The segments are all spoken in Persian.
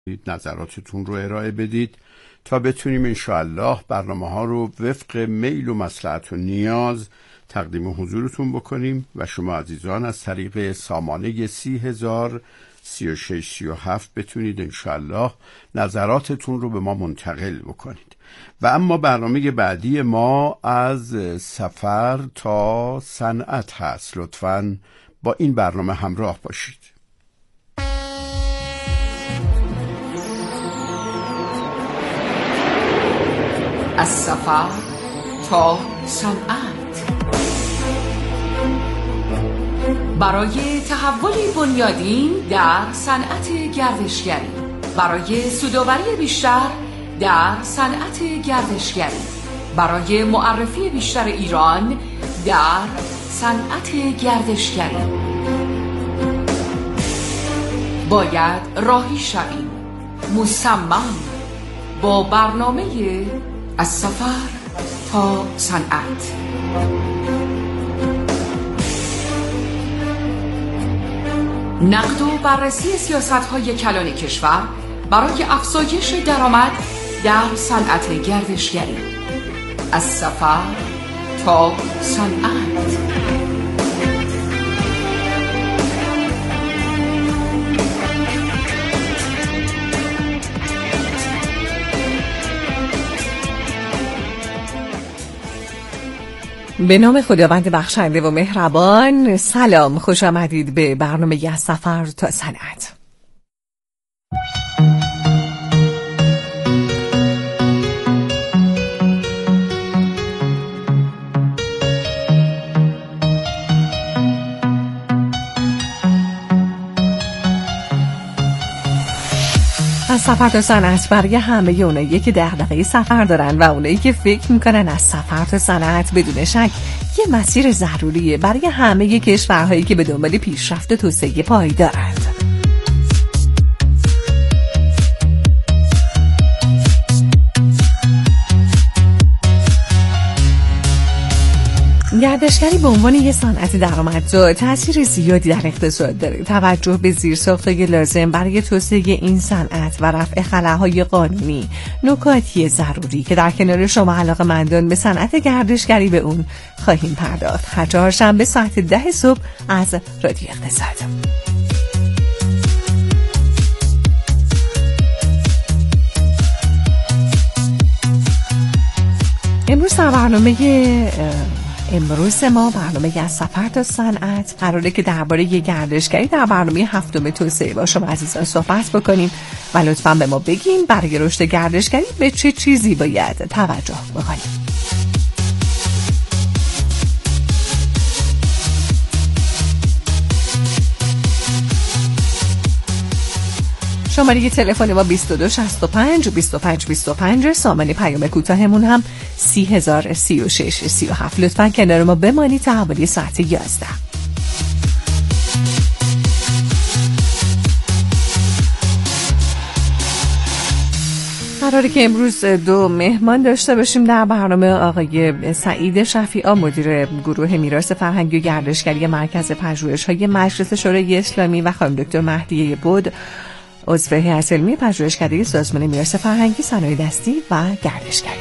نظراتتون رو ارائه بدید تا بتونیم انشاءالله برنامه ها رو وفق میل و مصلحت و نیاز تقدیم حضورتون بکنیم و شما عزیزان از طریق سامانه 30,036,37 بتونید انشاءالله نظراتتون رو به ما منتقل بکنید. و اما برنامه بعدی ما از سفر تا صنعت هست. لطفاً با این برنامه همراه باشید. از سفر تا صنعت، برای تحولی بنیادین در صنعت گردشگری، برای سودآوری بیشتر در صنعت گردشگری، برای معرفی بیشتر ایران در صنعت گردشگری باید راهی شویم، مصمم با برنامه از سفر تا صنعت. نقد و بررسی سیاست‌های کلان کشور برای افزایش درآمد در صنعت گردشگری. از سفر تا صنعت. به نام خداوند بخشنده و مهربان. سلام، خوش آمدید به برنامه از سفر تا صنعت. از سفر تا صنعت برای همه اونایی که دغدغه سفر دارن و اونایی که فکر میکنن از سفر تا صنعت بدون شک یه مسیر ضروریه برای همه کشورهایی که به دنبال پیشرفت و توسعه پایدارند. گردشگری به عنوان یک صنعت درآمدزا تأثیر زیادی در اقتصاد داره. توجه به زیرساخت‌های لازم برای توسعه این صنعت و رفع خلاهای قانونی نکاتی ضروری که در کنار شما علاقه‌مندان به صنعت گردشگری به اون خواهیم پرداخت. هر چهارشنبه ساعت 10 صبح از رادیو اقتصاد. امروز ما برنامه از سفر تا صنعت قراره که درباره گردشگری در برنامه 7 توسعه با شما عزیزان صحبت بکنیم و لطفاً به ما بگین برای رشد گردشگری به چه چیزی باید توجه بکنیم. شماره تلفن ما 2265 2525، سامانه پیام کوتاهمون هم 30,036,37. لطفاً کنار ما بمانید تا حوالی ساعت 11. قراره که امروز 2 مهمان داشته باشیم در برنامه. آقای سعید شفیعی، مدیر گروه میراث فرهنگی و گردشگری مرکز پژوهش‌های مجلس شورای اسلامی و خانم دکتر مهدیه بود، عضو هیئت علمی پژوهشکده سازمان میراث فرهنگی، صنایع دستی و گردشگری.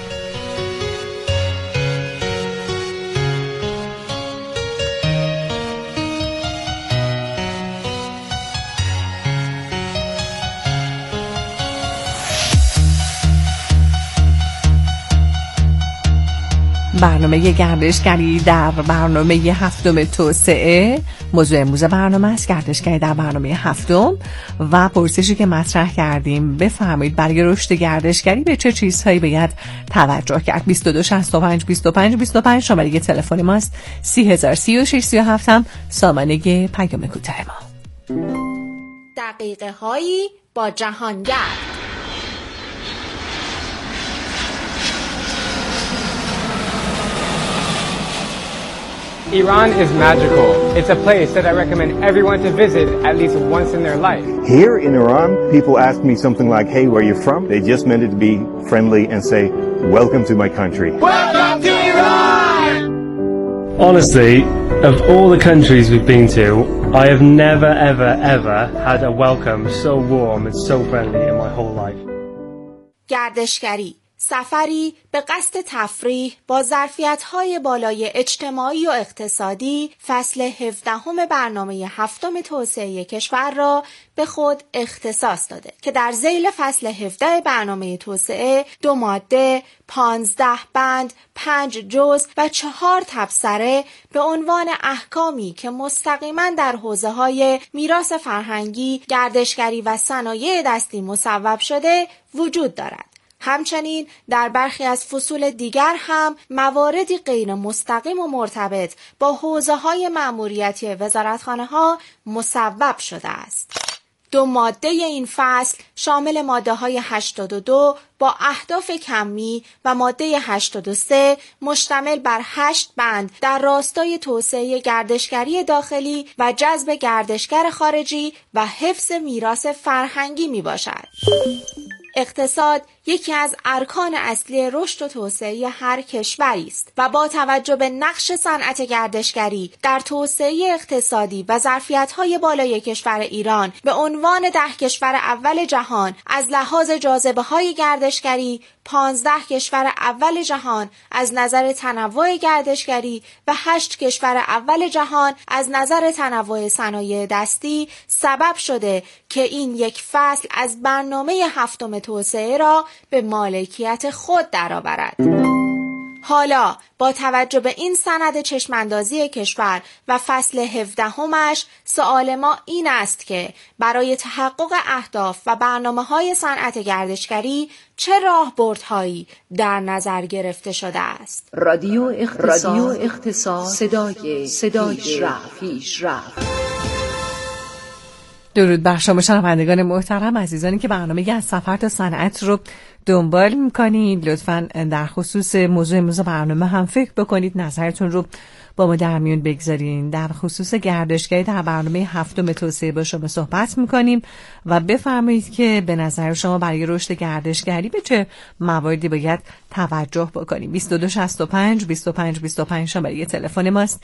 برنامه گردشگری در برنامه 7 توسعه موضوع امروز برنامه است. گردشگری در برنامه 7 و پرسشی که مطرح کردیم، بفرمایید برای رشد گردشگری به چه چیزهایی باید توجه کرد. 2265 2525 شماره تلفن ماست. 30,036,37 هم سامانه پیام کوتاه ما. دقیقه هایی با جهانگرد. Iran is magical. It's a place that I recommend everyone to visit at least once in their life. Here in Iran, people ask me something like, hey, where are you from? They just meant it to be friendly and say, welcome to my country. Welcome to Iran! Honestly, of all the countries we've been to, I have never, ever had a welcome so warm and so friendly in my whole life. گردشگری، سفری به قصد تفریح با ظرفیت‌های بالای اجتماعی و اقتصادی، فصل 17 برنامه 7 توسعه کشور را به خود اختصاص داده که در ذیل فصل 17 برنامه توسعه 2 ماده، 15 بند، 5 جزء و 4 تبصره به عنوان احکامی که مستقیما در حوزه‌های میراث فرهنگی، گردشگری و صنایع دستی مصوب شده وجود دارد. همچنین در برخی از فصول دیگر هم مواردی غیر مستقیم و مرتبط با حوزه‌های مأموریتی وزارتخانه‌ها مصوب شده است. 2 ماده این فصل شامل ماده‌های 82 با اهداف کمی و ماده 83 مشتمل بر 8 بند در راستای توسعه گردشگری داخلی و جذب گردشگر خارجی و حفظ میراث فرهنگی میباشد. اقتصاد یکی از ارکان اصلی رشد و توسعه هر کشوری است و با توجه به نقش صنعت گردشگری در توسعه اقتصادی و ظرفیت‌های بالای کشور ایران به عنوان 10 کشور اول جهان از لحاظ جاذبه‌های گردشگری، 15 کشور اول جهان از نظر تنوع گردشگری و 8 کشور اول جهان از نظر تنوع صنایع دستی سبب شده که این یک فصل از برنامه 7 توسعه را به مالکیت خود درآورد. حالا با توجه به این سند چشماندازی کشور و فصل 17 سوال ما این است که برای تحقق اهداف و برنامه‌های صنعت گردشگری چه راهبردهایی در نظر گرفته شده است؟ رادیو اقتصاد صدای پیشرفت. درود بر شما شنوندگان محترم، عزیزانی که برنامه از سفر تا صنعت رو دنبال میکنید. لطفاً در خصوص موضوع امروز برنامه هم فکر بکنید، نظرتون رو با ما در میون بگذارین. در خصوص گردشگری در برنامه 7 توسعه با شما صحبت میکنیم و بفرمایید که به نظر شما برای رشد گردشگری به چه مواردی باید توجه بکنیم. 2265 25 شماره تلفن ماست.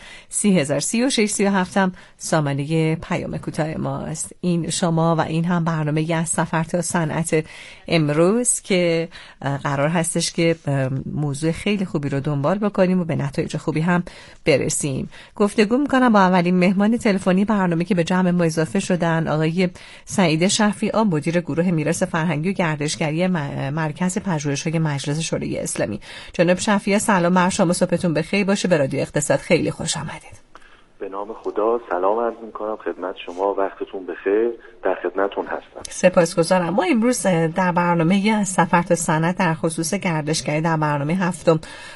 303637 هم سامانه پیام کوتاه ماست. این شما و این هم برنامه از سفر تا صنعت امروز که قرار هستش که موضوع خیلی خوبی رو دنبال بکنیم و به نتایج خوبی هم برسیم. گفتگو میکنم با اولین مهمان تلفنی برنامه که به جمع ما اضافه شدن، آقای سعید شفیعی، مدیر گروه میراث فرهنگی و گردشگری مرکز پژوهش‌های مجلس شورای اسلامی. جناب شفیعی سلام بر شما، صبحتون بخیر باشه. به رادیو اقتصاد خیلی خوش آمدید. به نام خدا سلام عرض میکنم خدمت شما، وقتتون بخیر، در خدمتتون هستم. سپاسگزارم. ما امروز در برنامه سفر تا صنعت در خصوص گردشگری در برنامه 7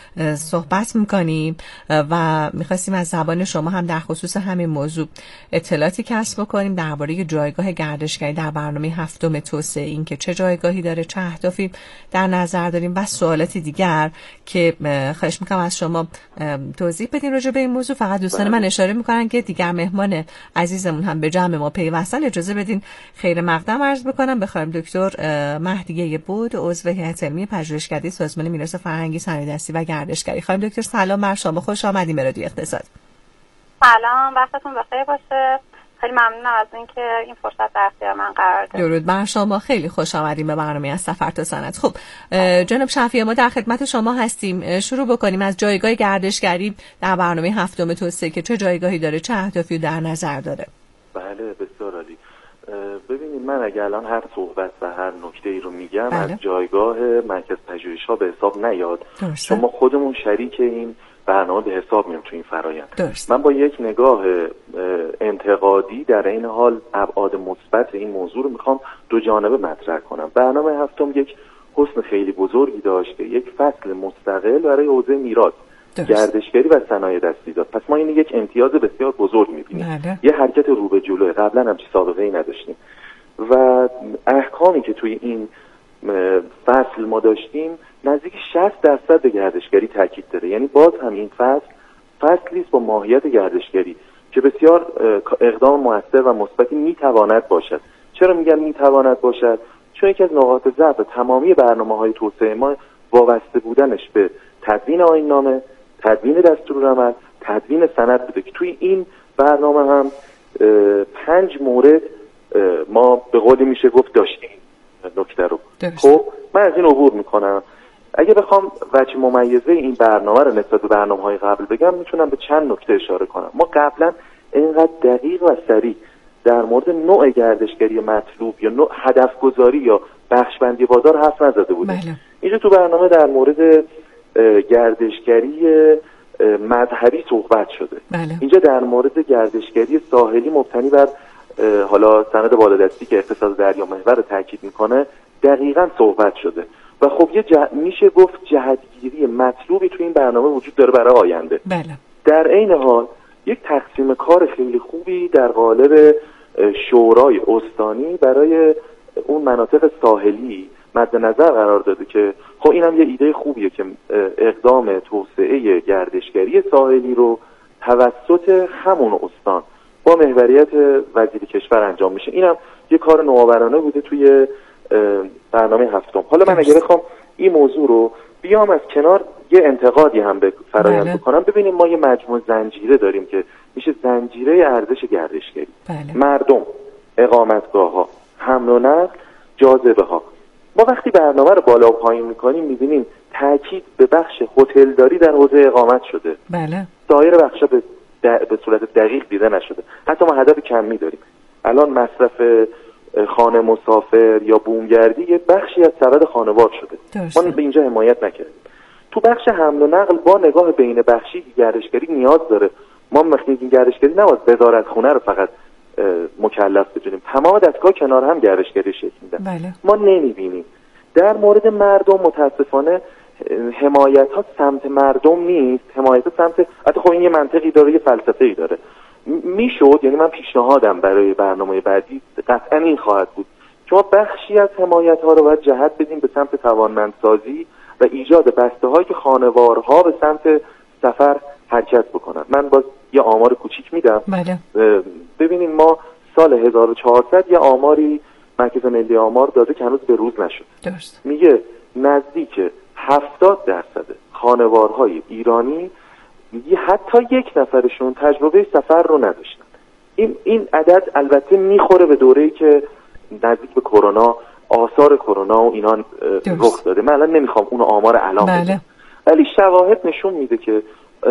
صحبت میکنیم و میخواستیم از زبان شما هم در خصوص همین موضوع اطلاعاتی کسب بکنیم درباره جایگاه گردشگری در برنامه 7 توسعه، این که چه جایگاهی داره، چه اهدافی در نظر داریم و سوالاتی دیگر که خواهش میکنم از شما توضیح بدین راجع به این موضوع. فقط دوستان من اشاره میکنن که دیگر مهمان عزیزمون هم به جمع ما پیوستن، اجازه بدین خیر مقدم عرض بکنم. بخوایم دکتر مهدیه بود، عضو هیئت علمی پژوهشکده سازمان میراث فرهنگی، صنایع دستی و گردشگری. خانم دکتر سلام بر شما، خوش آمدید به رادیو اقتصاد. سلام، وقتتون بخیر باشه. خیلی ممنونم از اینکه این فرصت در اختیار من قرار دادید. درود بر شما، خیلی خوش آمدید به برنامه از سفر تا صنعت. خب جناب شفیعی، ما در خدمت شما هستیم. شروع بکنیم از جایگاه گردشگری در برنامه 7 توسعه که چه جایگاهی داره، چه اهدافی در نظر داره. بله بسیار عالی. ببینید من اگه الان هر صحبت و هر نکته‌ای رو میگم از جایگاه مرکز پژوهش‌ها به حساب نیاد، چون ما خودمون شریک این برنامه به حساب میام تو این فرآیند. من با یک نگاه انتقادی در این حال ابعاد مثبت این موضوع رو میخوام دو جانبه مطرح کنم. برنامه 7 یک حسن خیلی بزرگی داشته، یک فصل مستقل برای حوزه میراث، گردشگری و صنایع دستی داد. پس ما این یک امتیاز بسیار بزرگ میبینیم. یه حرکت رو به جلو، قبلا هم چه سابقه ای نداشتیم و احکامی که توی این فصل ما داشتیم نزدیک 60% به گردشگری تاکید داره. یعنی باز هم این فصلی است با ماهیت گردشگری که بسیار اقدام موثر و مثبتی میتواند باشد. چرا میگم میتواند باشد؟ چون یکی از نقاط ضعف تمامی برنامه‌های توسعه ما وابسته بودنش به تدوین آیین‌نامه، تدوین دستورالعمل تدوین سند بوده که توی این برنامه هم 5 مورد ما به قولی میشه گفت داشتیم نکته رو. خب من از این عبور میکنم. اگه بخوام وجه ممیزه این برنامه رو نسبت به برنامه‌های قبل بگم، میتونم به چند نکته اشاره کنم. ما قبلا اینقدر دقیق و سریع در مورد نوع گردشگری مطلوب یا نوع هدفگذاری یا بخشبندی بازار حرف نزده بودیم. اینجا تو برنامه در مورد گردشگری مذهبی صحبت شده. اینجا در مورد گردشگری ساحلی مبتنی بر حالا سند بالادستی که اقتصاد دریا محور رو تاکید میکنه دقیقاً صحبت شده و خب میشه گفت جهتگیری مطلوبی تو این برنامه وجود داره برای آینده. در عین حال یک تقسیم کار خیلی خوبی در قالب شورای استانی برای اون مناطق ساحلی مد نظر قرار داده که خب اینم یه ایده خوبیه که اقدام توسعه گردشگری ساحلی رو توسط همون استان با محوریت وزیر کشور انجام میشه. اینم یه کار نوآورانه بوده توی برنامه هفتم. حالا من اگه بخوام این موضوع رو بیام از کنار یه انتقادی هم به فرآیند بکنم، ببینیم ما یه مجموعه زنجیره داریم که میشه زنجیره ارزش گردشگری. مردم، اقامتگاه‌ها، حمل و نقل، جاذبه‌ها. ما وقتی برنامه رو بالا و پایین میکنیم میبینیم تاکید به بخش هتلداری در حوزه اقامت شده. سایر بخشا به صورت دقیق دیده نشده. حتی ما هدف کمی داریم. الان مصرف خانه مسافر یا بومگردی یه بخشی از سبد خانوار شده. ما به اینجا حمایت نکردیم. تو بخش حمل و نقل با نگاه بین بخشی گردشگری نیاز داره. ما مخنیزین گردشگری نباید وزارتخونه رو فقط مکلف بدونیم، تمام دستگاه کنار هم گردشگری شکل میدن. ما نمیبینیم. در مورد مردم متاسفانه حمایت ها سمت مردم نیست، حمایت ها سمت حتی خب این یه منطقی داره، یه فلسفه‌ای داره. میشد، یعنی من پیشنهادم برای برنامه بعدی قطعا این خواهد بود که ما بخشی از حمایت ها رو باید جهت بدیم به سمت توانمندسازی و ایجاد بسته‌هایی که خانوارها به سمت سفر حرکت بکنن. من باز یه آمار کوچیک میدم. ببینین ما سال 1400 یه آماری مرکز ملی آمار داده که هنوز به روز نشد. میگه نزدیک 70% خانوارهای ایرانی حتی یک نفرشون تجربه سفر رو نداشتن. این عدد البته میخوره به دوره‌ای که نزدیک به کرونا، آثار کرونا و اینا رخ داده. من الان نمیخوام اون آمار الان بگم، ولی شواهد نشون میده که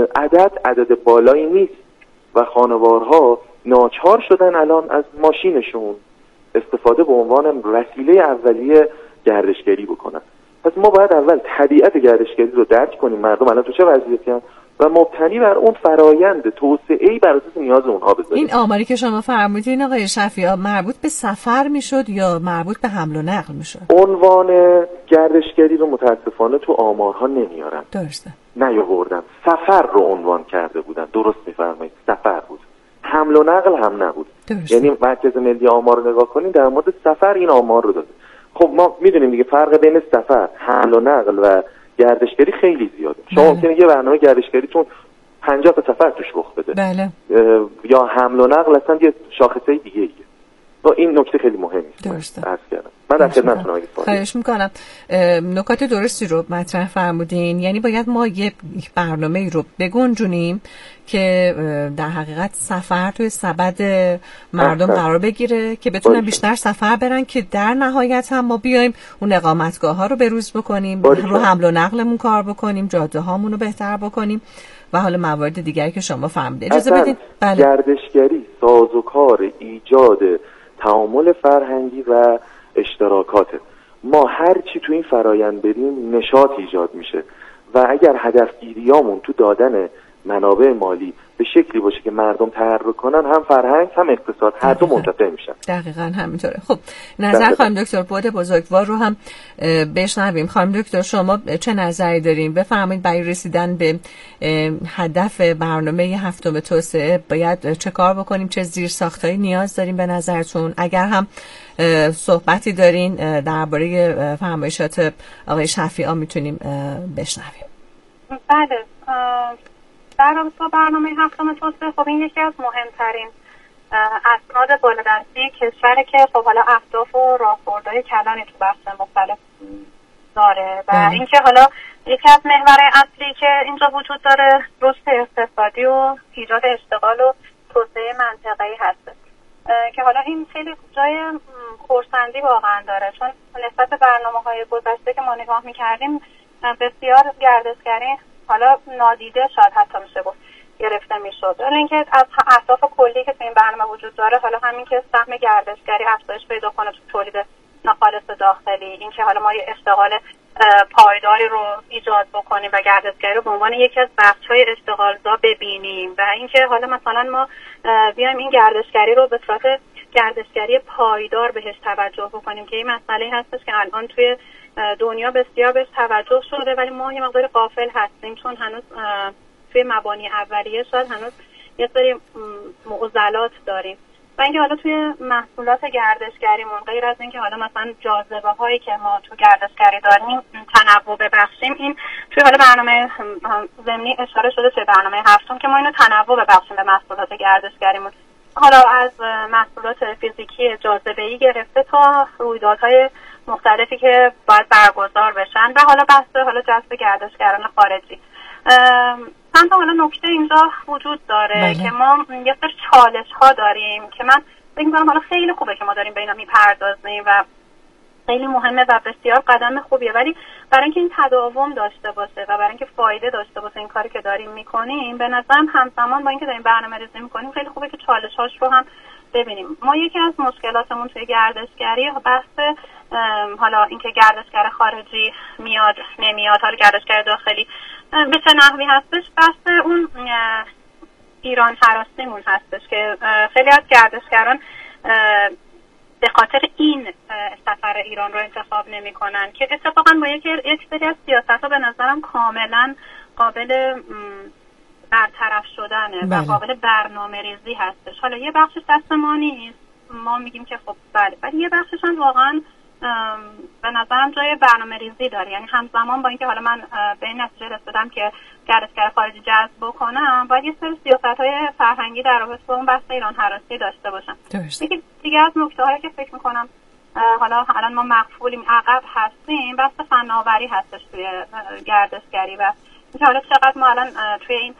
عدد بالایی نیست و خانوارها ناچار شدن الان از ماشینشون استفاده به عنوان وسیله اولیه گردشگری بکنن. پس ما باید اول طبیعت گردشگری رو درک کنیم، مردم الان تو چه وضعیتی هستن و مبتنی بر اون فرایند توسعه‌ای بر اساس نیاز اونها بذاریم. این آماری که شما فرمودین آقای شفیعی مربوط به سفر میشد یا مربوط به حمل و نقل میشد؟ عنوان گردشگری رو متاسفانه تو آمارها نمیارن. درسته. نیاوردن. سفر رو عنوان کرده بودن. درست میفرمایید. سفر بود. حمل و نقل هم نبود. درسته. یعنی مرکز ملی آمار رو نگاه کنید در مورد سفر این آمار رو داده. خب ما میدونیم دیگه فرق بین سفر، حمل و نقل و گردشگری خیلی زیاده. شما ممکنه یه برنامه گردشگریتون 50 تا سفر توش رخ بده. یا حمل و نقل اصلا یه شاخصه دیگه ایه. این نکته خیلی مهمه. درسته. عرض کردم. من در خدمتتونم اگه سوالی. خواهش میکنم. نکات درستی رو مطرح فرمودین. یعنی باید ما یک برنامه‌ای رو بگنجونیم که در حقیقت سفر توی سبد مردم قرار بگیره که بتونن بیشتر سفر برن که در نهایت هم ما بیایم اون اقامتگاه‌ها رو بروز بکنیم، رو حمل و نقلمون کار بکنیم، جاده هامون رو بهتر بکنیم و حالا موارد دیگری که شما فهمیدید. اجازه بدید. گردشگری سازوکار ایجاد تعامل فرهنگی و اشتراکاته. ما هر چی تو این فرایند بریم نشاط ایجاد میشه و اگر هدفگیریامون تو دادن منابع مالی به شکلی باشه که مردم تحرک کنن، هم فرهنگ هم اقتصاد هر دو منتفع میشن. دقیقاً همینطوره. خب نظر خانم دکتر بود بزرگوار رو هم بشنویم. خانم دکتر شما چه نظری دارین؟ بفرمایید برای رسیدن به هدف برنامه هفتم توسعه باید چه کار بکنیم؟ چه زیرساختایی نیاز داریم به نظرتون؟ اگر هم صحبتی دارین درباره فرمایشات آقای شفیعی میتونیم بشنویم. بله. در رابطه با برنامه هفتم توسعه خب این یکی از مهمترین اسناد بالادستی کشوره که خب حالا اهداف و راهبردهای کلانی تو بخش مختلف داره و اینکه حالا یکی از محور اصلی که اینجا وجود داره رشد اقتصادی و ایجاد اشتغال و توسعه منطقه‌ای هست که حالا این خیلی جای خرسندی واقعا داره، چون نسبت به برنامه‌های گذشته که ما نگاه می‌کردیم بسیار گردشگری حالا نادیده شاید حتی میشه گفت گرفته میشد. ولی اینکه از اهداف کلی که تو این برنامه وجود داره، حالا همین که سهم گردشگری افزایش پیدا کنه تو تولید ناخالص داخلی، اینکه حالا ما یه اشتغال پایداری رو ایجاد بکنیم و گردشگری رو به عنوان یکی از بخش‌های اشتغالزا ببینیم و اینکه حالا مثلا ما بیایم این گردشگری رو به صورت گردشگری پایدار بهش توجه بکنیم که این مسئله هستش که الان توی دنیا بسیار بهش توجه شده ولی ما یه مقدار غافل هستیم، چون هنوز توی مبانی اولیه شاید هنوز یه سری معضلات داریم. و اینکه حالا توی محصولات گردشگریمون غیر از اینکه حالا مثلا جاذبه هایی که ما تو گردشگری داریم تنوع ببخشیم، این توی حالا برنامه ضمنی اشاره شده توی برنامه هفتم که ما اینو تنوع ببخشیم به محصولات گردشگریمون، حالا از محصولات فیزیکی جاذبه‌ای گرفته تا رویدادهای مختلفی که باید برگزار بشن و حالا بحث حالا جذب گردشگران خارجی. چند تا حالا نکته اینجا وجود داره که ما یه سری چالش ها داریم که من فکر می‌کنم حالا خیلی خوبه که ما داریم به اینا میپردازیم و خیلی مهمه و بسیار قدم خوبیه، ولی برای اینکه این تداوم داشته باشه و برای اینکه فایده داشته باشه این کاری که داریم میکنیم، به نظرم همزمان با اینکه داریم برنامه‌ریزی میکنیم خیلی خوبه که چالش‌هاش رو هم ببینیم. ما یکی از مشکلاتمون توی گردشگری بحث حالا اینکه گردشگر خارجی میاد نمیاد، حالا گردشگر داخلی به چه نحوی هستش، بحث اون ایران هراسیمون هستش که خیلی از گردشگران به خاطر این سفر ایران رو انتخاب نمی کنن که اتفاقا با یک سری از سیاست ها به نظرم کاملا قابل برطرف شدنه و قابل برنامه ریزی هستش. حالا یه بخشش دست ما نیست، ما میگیم که خب بله، ولی یه بخشش هم واقعا به نظرم جای برنامه ریزی داره. یعنی همزمان با اینکه حالا من به این نتیجه رسیدم که گردشگر خارجی جذب بکنم، باید یه سری سیاست‌های فرهنگی در رابطه با اون بحث ایران هراسی داشته باشم. یکی دیگه از نکته‌هایی که فکر می‌کنم حالا الان ما مغفولیم عقب هستیم، بحث فناوری هستش توی گردشگری و اینکه حالا چقدر ما الان توی این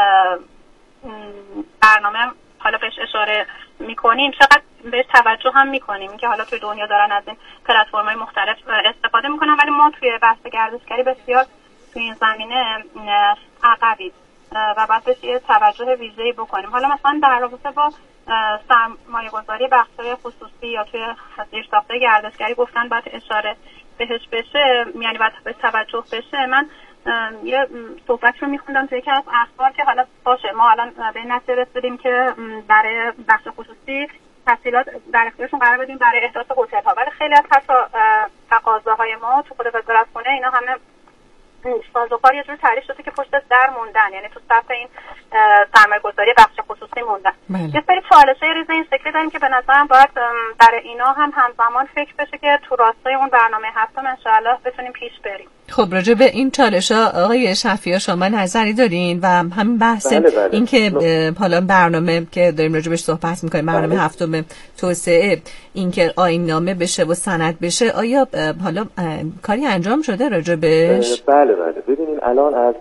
برنامه حالا بهش اشاره میکنیم، چقدر بهش توجه هم میکنیم که حالا توی دنیا دارن از این پلتفرم‌های مختلف استفاده میکنن، ولی ما توی بحث گردشگری بسیار توی این زمینه عقبیم و باید بهش یه توجه ویژه‌ای بکنیم. حالا مثلا در رابطه با سرمایه‌گذاری بخش‌های خصوصی یا توی زیرساخت‌های گردشگری گفتن باید اشاره بهش بشه، یعنی باید به توجه بشه. من یه صحبت رو میخوندم توی یکی از اخبار که حالا باشه ما الان به این نتیجه رسیدیم که برای بخش خصوصی تسهیلات در اختیارشون قرار بدیم برای احداث هتل‌ها، ولی خیلی از حتی تقاضاهای ما تو خود وزارتخونه اینا همه سازوکار یه جور تعریف شده که پشت در موندن، یعنی تو صف این سرمایه‌گذاری بخش خصوصی موندن. یه سری چالش‌های ریز این شکلی داریم که به نظرم باید برای اینا هم همزمان فکر بشه که تو راستای اون برنامه هفتم انشاءالله بتونیم پیش بریم. خب راجع به این چالش‌ها آقای شفیع شما نظری دارین و همین بحث این که حالا برنامه که داریم راجع بهش صحبت می‌کنیم، برنامه هفتم توسعه، این که آیین‌نامه بشه و سند بشه، آیا حالا کاری انجام شده راجع بهش؟ بله ببینین الان از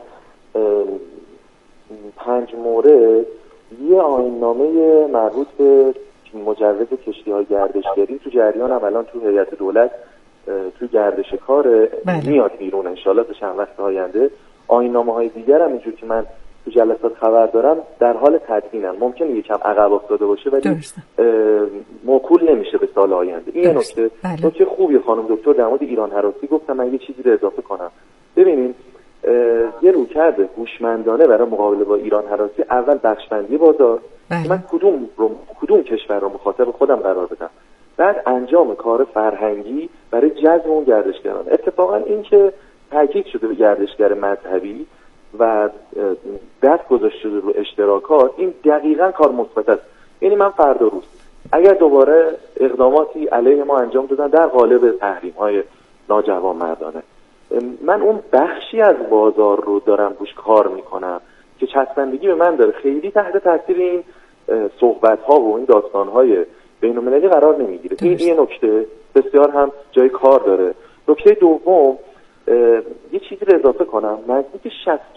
5 مورد یه آیین‌نامه مربوط به مجوز کشتی‌های گردشگری تو جریان هم الان تو هیئت دولت تو گردش کار میاد بیرون انشالله تا چند وقت آینده. آیین‌نامه‌های دیگر هم اینجور که من تو جلسات خبر دارم در حال تدوینن، ممکنه یکم عقب افتاده باشه ولی موکول نمیشه به سال آینده. این نکته خوبی خانم دکتر در مورد ایران هراسی گفتم، من یه چیزی رو اضافه کنم. ببینین یه رویکرد هوشمندانه برای مقابله با ایران هراسی، اول بخشبندی بازار، من کدوم کشور رو مخاطب خودم قرار بدم، بعد انجام کار فرهنگی برای جذب اون گردشگران. اتفاقا این که تاکید شده به گردشگر مذهبی و دست گذاشته شده رو اشتراکات، این دقیقاً کار مثبت است. یعنی من فردا روز اگر دوباره اقداماتی علیه ما انجام دادن در قالب تحریم‌های ناجوانمردانه، من اون بخشی از بازار رو دارم روش کار میکنم که چسبندگی به من داره، خیلی تحت تاثیر این صحبت‌ها و این داستان‌های بین‌المللی قرار نمیگیره. این یه نکته بسیار هم جای کار داره. نکته دوم، یه چیزی رو اضافه کنم، نزدیک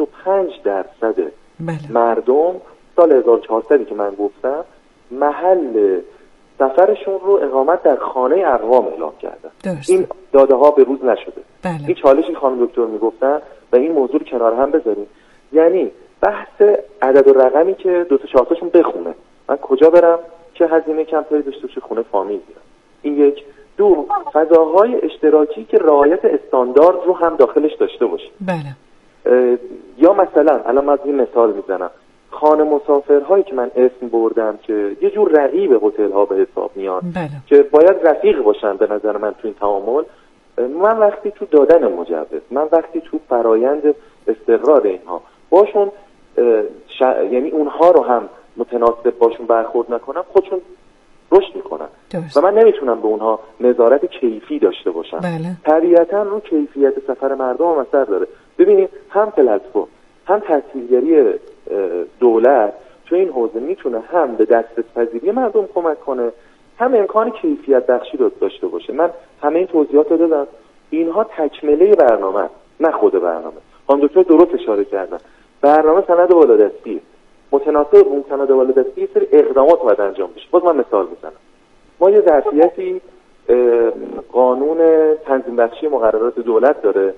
65% مردم سال 1400 که من گفتم محل سفرشون رو اقامت در خانه اقوام اعلام کردن. این داده ها به روز نشده. این چالشی خانم دکتر میگفتن و این موضوع رو کنار هم بذاریم. یعنی بحث عدد و رقمی که دو تا چهارتاشون بخونه، من کجا برم که هزینه کمتری داشته باشه، خونه فامیل بیارم. این یک. دو، فضاهای اشتراکی که رعایت استاندارد رو هم داخلش داشته باشه. یا مثلا الان من یه مثال میزنم، خانه مسافرهایی که من اسم بردم که یه جور رقیب هتل ها به حساب میان که باید رفیق باشن به نظر من تو این تعامل، من وقتی تو دادن مجوز، من وقتی تو فرایند استقرار اینها باشون یعنی اونها رو هم متناسب باشون برخورد نکنم، خودشون رشد میکنن و من نمیتونم به اونها نظارت کیفی داشته باشم. طبیعتا رو کیفیت سفر مردم هم اثر داره. ببینید هم پلتفرم هم تسهیلگری دولت تو این حوزه میتونه هم به دسترس‌پذیری مردم کمک کنه، هم امکان کیفیت بخشی رو داشته باشه. من همه این توضیحات رو دادم، اینها تکمله برنامه نه خود برنامه. خانم دکتر درست اشاره کردن، برنامه سند بالادستی، متناسب اون سند بالادستی یه سری اقدامات باید انجام بشه. باز من مثال میزنم، ما یه ظرفیتی قانون تنظیم بخشی مقررات دولت داره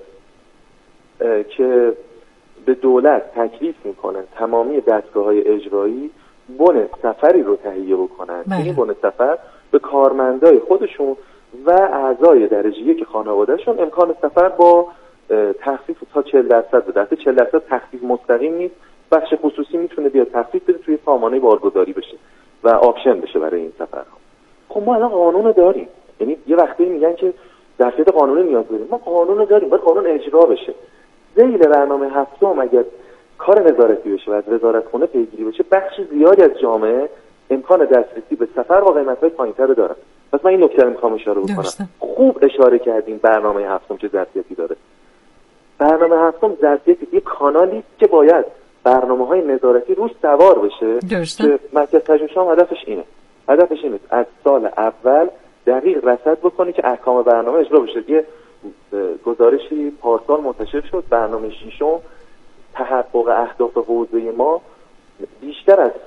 که به دولت تکلیف میکنه تمامی دستگاه‌های اجرایی بن سفری رو تهیه بکنن. این بن سفر به کارمندای خودشون و اعضای درجه یک خانوادهشون امکان سفر با تخفیف تا 40% بده. 40% تخفیف مستقیم نیست، بخش خصوصی میتونه بیاد تخفیف بده توی سامانه بارگذاری بشه و آپشن بشه برای این سفرها. خب ما الان قانون داریم، یعنی یه وقتی میگن که ظرفیت قانونی نیاز داریم، ما قانون داریم، باید قانون اجرا بشه. ذیل برنامه هفتم اگر کار نظارتی بشه و از وزارتخونه پیگیری بشه، بخش زیادی از جامعه امکان دسترسی به سفر با قیمت‌های پایین‌تر داره. پس من این نکته رو می‌خوام اشاره بکنم. خوب اشاره کردیم برنامه هفتم چه ظرفیتی داره. برنامه هفتم ظرفیت یک کانالی که باید برنامه‌های نظارتی روش سوار بشه که مرکز تجربه هم هدفش اینه از سال اول دقیق رصد بکنه که احکام برنامه اجرا بشه. یه گزارشی پارسال منتشر شد، برنامه ششم تحقق اهداف حوزه ما بیشتر از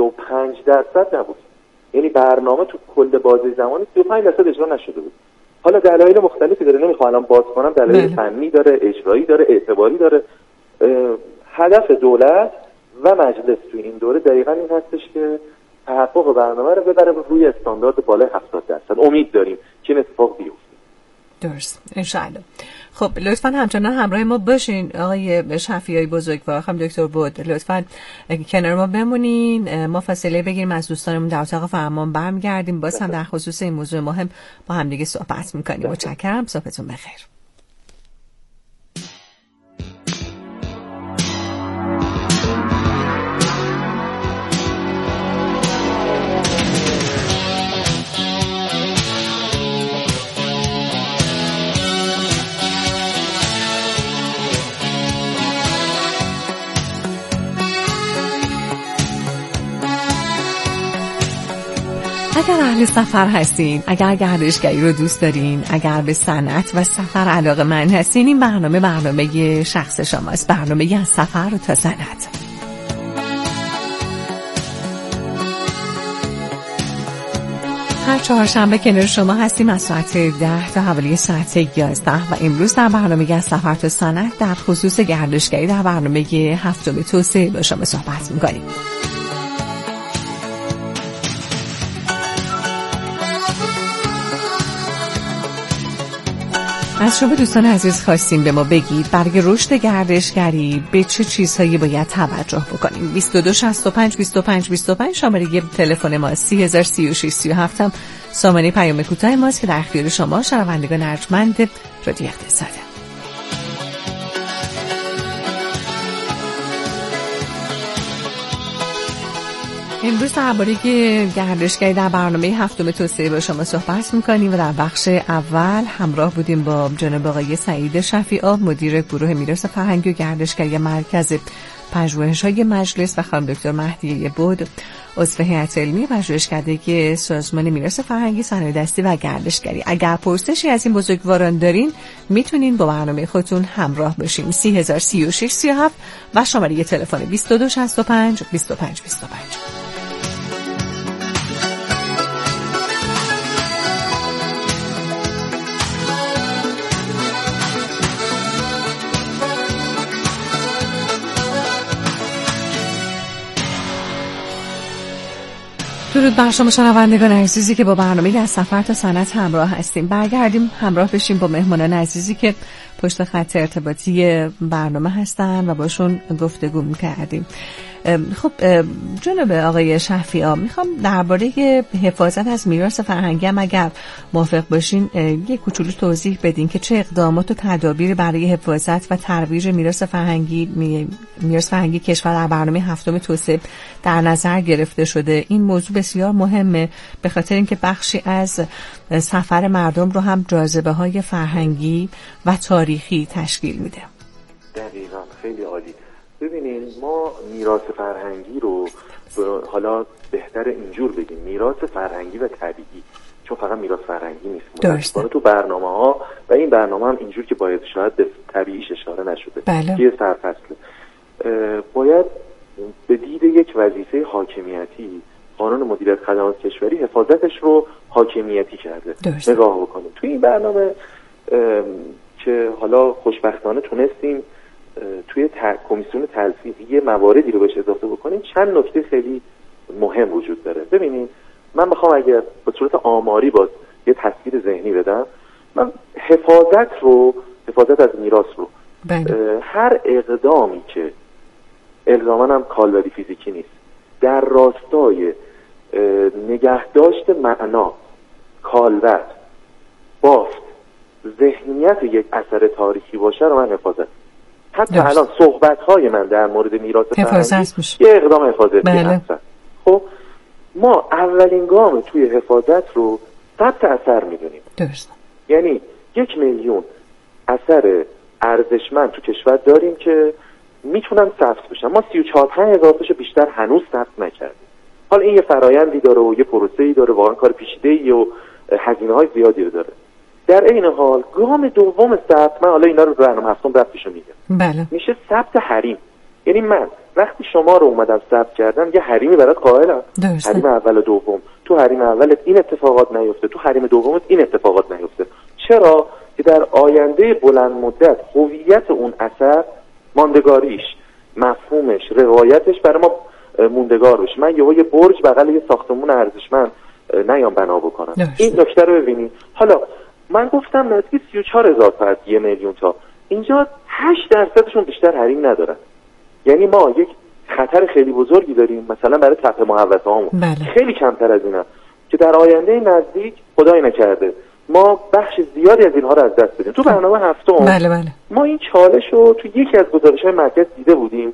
35% نبود. یعنی برنامه تو کل بازه زمانی 35% اجرا نشده بود. حالا دلایل مختلفی داره، نمیخوام الان باز کنم، دلایل فنی داره، اجرایی داره، اعتباری داره. هدف دولت و مجلس تو این دوره دقیقاً این هستش که تحقق برنامه رو ببره روی استاندارد بالای 70%. امید داریم که این اتفاق بیفته. درست، انشاءالله. خب لطفاً همچنان همراه ما باشین آقای شفیعی بزرگوار. خانم دکتر بود لطفاً کنار ما بمونین، ما فاصله بگیریم، از دوستانمون در اتاق فرمان برمیگردیم، باز هم در خصوص این موضوع مهم با هم دیگه صحبت میکنیم. متشکرم، صبحتون بخیر. اگر اهل سفر هستین، اگر گردشگری رو دوست دارین، اگر به صنعت و سفر علاقه‌مند هستین، این برنامه شخص شماست. برنامه از سفر تا صنعت. هر چهارشنبه کنار شما هستیم از ساعت 10 تا حوالی ساعت 11 و امروز در برنامه از سفر تا صنعت در خصوص گردشگری در برنامه هفتم توسعه با شما صحبت می‌کنیم. از شما دوستان عزیز خواستیم به ما بگید برای رشد گردشگری به چه چیزهایی باید توجه بکنیم. 2265 شماره تلفن ما 303637 هم سامانه پیام کوتاه ماست که در اختیار شما شنوندگان ارجمند رادیو اقتصاده. امروز درباره گردشگری در برنامه هفتم توسعه با شما صحبت می‌کنیم و در بخش اول همراه بودیم با جناب آقای سعید شفیعی، مدیر گروه میراث فرهنگی و گردشگری مرکز پژوهش‌های مجلس و خانم دکتر مهدیه بود، عضو هیئت علمی پژوهشکده سازمان میراث فرهنگی، صنایع‌دستی و گردشگری. اگر پرسشی از این بزرگواران دارین میتونین با برنامه خودتون همراه باشین. 303637 و شماره تلفن 2265 2525. درود بر شما شنوندگان عزیزی که با برنامه از سفر تا صنعت همراه هستیم. برگردیم همراه بشیم با مهمانان عزیزی که پشت خط ارتباطی برنامه هستن و باشون گفتگو می‌کردیم. خب جناب آقای شفیعی، میخوام درباره حفاظت از میراث فرهنگی هم اگر موافق باشین یک کوچولو توضیح بدین که چه اقدامات و تدابیر برای حفاظت و ترویج میراث فرهنگی کشور در برنامه هفتم توسعه در نظر گرفته شده. این موضوع بسیار مهمه به خاطر اینکه بخشی از سفر مردم رو هم جاذبه‌های فرهنگی و تاریخی تشکیل میده. دقیقاً، خیلی عالی. ببینید ما میراث فرهنگی رو حالا بهتر اینجور بگیم میراث فرهنگی و طبیعی، چون فقط میراث فرهنگی نیست. درسته. تو برنامه‌ها و این برنامه هم اینجور که باید شاید به طبیعیش اشاره نشده. بله. یه سرفصله باید به دید یک وظیفه حاکمیتی قانون مدیریت خدمات کشوری حفاظتش رو حاکمیتی کرده. درسته. نگاه بکنیم توی این برنامه که حالا خوشبختانه تونستیم توی کمیسیون تلفیق یه مواردی رو بهش اضافه بکنیم، چند نکته خیلی مهم وجود داره. ببینید من بخوام اگر به صورت آماری باز یه تصویر ذهنی بدم، من حفاظت از میراث رو هر اقدامی که الزاماً هم کالبدی فیزیکی نیست در راستای نگهداشت معنا، کالبد، بافت، ذهنیت یک اثر تاریخی باشه رو من حفاظت. حتی الان صحبت‌های من در مورد میراث فرهنگی یه اقدام حفاظتی هست. خب ما اولین گام توی حفاظت رو ثبت اثر می‌دونیم. درست. یعنی 1 میلیون اثر ارزشمند تو کشور داریم که میتونن ثبت بشن. ما 34,000 تاشو بیشتر هنوز ثبت نکردیم. حالا این یه فرایندی داره و یه پروسه‌ای داره، واقعا کار پیچیده‌ای و هزینه‌های زیادی رو داره. در این حال گام دوم ثبت، من حالا اینا رو برنامه هفتم رفتشو میگم. بله. میشه ثبت حریم. یعنی من وقتی شما رو اومدم ثبت کردم یه حریمی برات قائلم. حریم اول و دوم. تو حریم اولت این اتفاقات نیفته، تو حریم دومت این اتفاقات نیفته. چرا؟ که در آینده بلند مدت هویت اون اثر، ماندگاریش، مفهومش، روایتش برای ما موندگار بشه. من یه برج بغل یه ساختمون ارزشمند نیام بنا بکنم. این نکته رو ببینید. حالا من گفتم نزدیک 34,000 تا از 1 میلیون تا اینجا 8% بیشتر حریم ندارن. یعنی ما یک خطر خیلی بزرگی داریم مثلا برای تپه محوطه هامون. خیلی کمتر از اینا که در آینده نزدیک خدای نکرده ما بخش زیادی از اینها رو از دست بدیم. تو برنامه هفتم ما این چالش رو تو یکی از گزارش‌های مرکز دیده بودیم،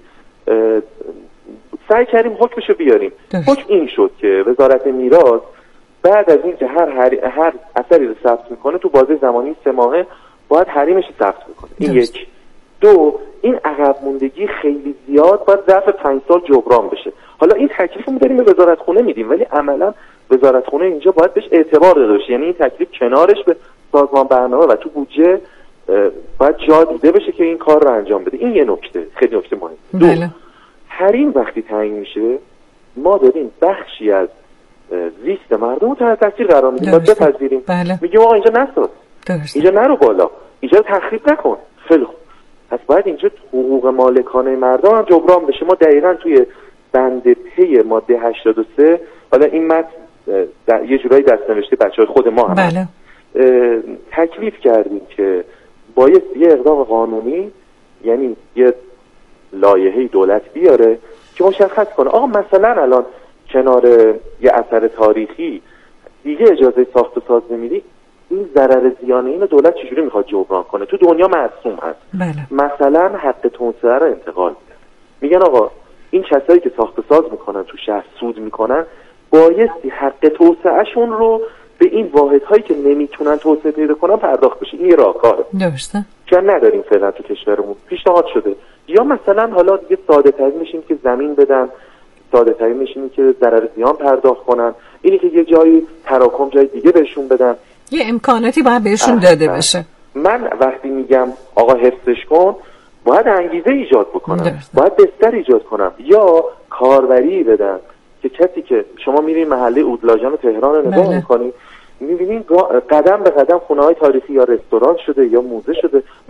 سعی کردیم حکمشو بیاریم. حکم این شد که وزارت میراث بعد از این که هر اثری رو ثبت میکنه تو بازه زمانی 3 ماهه باید حریمش رو ثبت بکنه. این یک. دو، این عقب موندگی خیلی زیاد باید ظرف 5 سال جبران بشه. حالا این تکلیف رو داریم به وزارت خونه میدیم، ولی عملا وزارت خونه اینجا باید بهش اعتبار داده بشه. یعنی این تکلیف کنارش به سازمان برنامه و تو بودجه باید جا دیده بشه که این کار رو انجام بده. این یه نکته خیلی نکته مهمه. دو، حریم وقتی تعیین میشه ما داریم بخشی از زیست مردم رو تحت تاثیر قرار میدیم. باید بپذیریم. میگیم آقا اینجا نساز، اینجا نرو بالا، اینجا رو تخریب نکن. خیلی خوب، پس باید اینجا حقوق مالکانه مردم هم جبران بشه. ما دقیقاً توی بند پی ماده 83 حالا این متن یه جورایی دست نوشته بچه‌های خود ما هم تکلیف کردیم که باید یه اقدام قانونی، یعنی یه لایحه دولت بیاره که مشخص کنه آقا مثلا الان کنار یه اثر تاریخی دیگه اجازه ساخت و ساز نمیدی، این ضرر زیان اینو دولت چجوری میخواد جبران کنه؟ تو دنیا مرسوم هست. مثلا حق توسعه رو انتقال میدن، میگن آقا این کسایی که ساخت و ساز میکنن تو شهر سود میکنن بایستی حق توسعهشون رو به این واحدهایی که نمیتونن توسعه پیدا کنن پرداخت بشه. این یه راهکاره. درسته. که نداریم فعلا تو کشورمون. پیشنهاد شده یا مثلا حالا دیگه ساده تری میشیم که زمین بدن، ساده تری میشیم که ضرر زیان پرداخت کنن، اینی که یه جایی تراکم جای دیگه بهشون بدن، یه امکاناتی باید بهشون داده بشه. من وقتی میگم آقا حفظش کن، باید انگیزه ایجاد بکنم، باید بستر ایجاد کنم، یا کاربری بدن که کسی که شما میرین محله اودلاجان تهران رو نگاه میکنید، میبینین قدم به قدم خونه‌های تاریخی یا رستوران شده یا موزه شده.